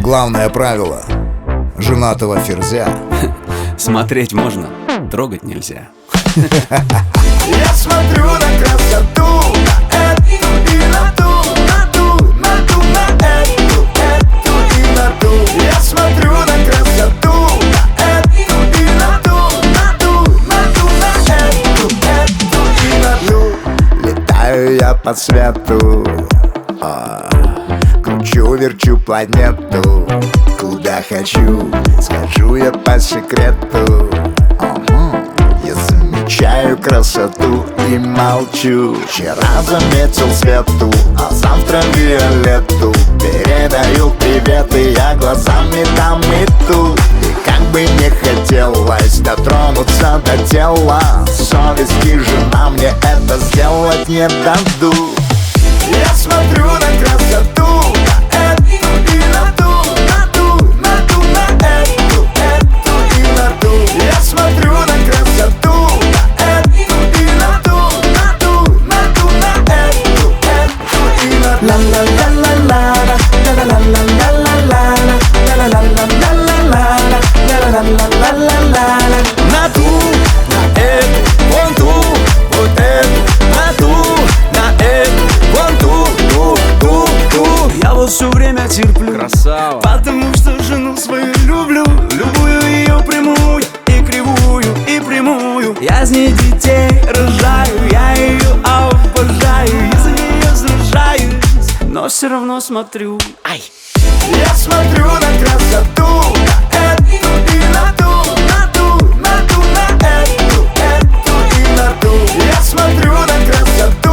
Главное правило женатого ферзя: смотреть можно, трогать нельзя. Я смотрю на красоту, на эту и на ту, на ту, на ту, на эту и на ту. Я смотрю на красоту, на эту и на ту, на ту, на ту, на эту и на ту. Летаю я по свету, кручу-верчу планету. Куда хочу, скажу я по секрету. Я замечаю красоту и молчу. Вчера заметил свету, а завтра виолетту. Передаю приветы я глазами там и тут. И как бы не хотелось дотронуться до тела, совести жена мне это сделать не дадут. Я смотрю на красоту, на эту и на ту, на ту, на ту, на эту и на ту. Я смотрю на красоту, на эту и на ту, на ту, на ту, на эту и на ту. На ту, на эту, вон ту, вот эту, на ту, на эту, вон ту. Я вот все время терплю, красава, потому что жену свою люблю. Любую ее прямую и кривую, и прямую. Я с ней детей рожаю, я ее обожаю, из-за нее сражаюсь, но все равно смотрю. Ай! Я смотрю на красоту, на эту и на ту, на ту, на ту, на эту и на ту. Я смотрю на красоту.